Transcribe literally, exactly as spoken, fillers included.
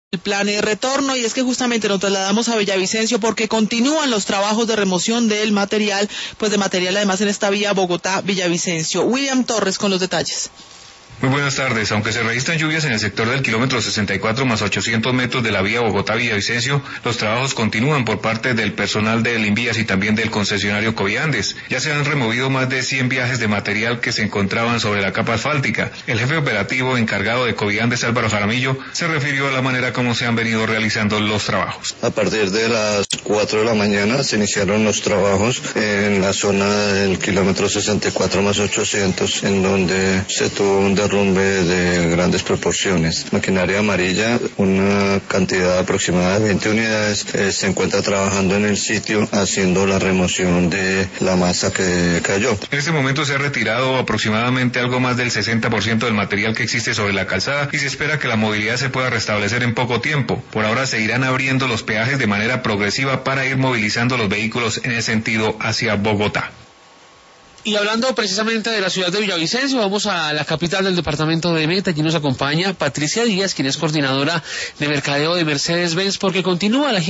El plan de retorno, y es que justamente nos trasladamos a Villavicencio porque continúan los trabajos de remoción del material, pues de material además en esta vía Bogotá-Villavicencio. William Torres con los detalles. Muy buenas tardes. Aunque se registran lluvias en el sector del kilómetro sesenta y cuatro más ochocientos metros de la vía Bogotá-Villavicencio, los trabajos continúan por parte del personal del Invías y también del concesionario Coviandes. Ya se han removido más de cien viajes de material que se encontraban sobre la capa asfáltica. El jefe operativo encargado de Coviandes, Álvaro Jaramillo, se refirió a la manera como se han venido realizando los trabajos. A partir de las cuatro de la mañana se iniciaron los trabajos en la zona del kilómetro sesenta y cuatro más ochocientos, en donde se tuvo un derrumbe de grandes proporciones. Maquinaria amarilla, una cantidad aproximada de veinte unidades, eh, se encuentra trabajando en el sitio haciendo la remoción de la masa que cayó. En este momento se ha retirado aproximadamente algo más del sesenta por ciento del material que existe sobre la calzada y se espera que la movilidad se pueda restablecer en poco tiempo. Por ahora se irán abriendo los peajes de manera progresiva para ir movilizando los vehículos en el sentido hacia Bogotá. Y hablando precisamente de la ciudad de Villavicencio, vamos a la capital del departamento de Meta. Allí nos acompaña Patricia Díaz, quien es coordinadora de mercadeo de Mercedes-Benz, porque continúa la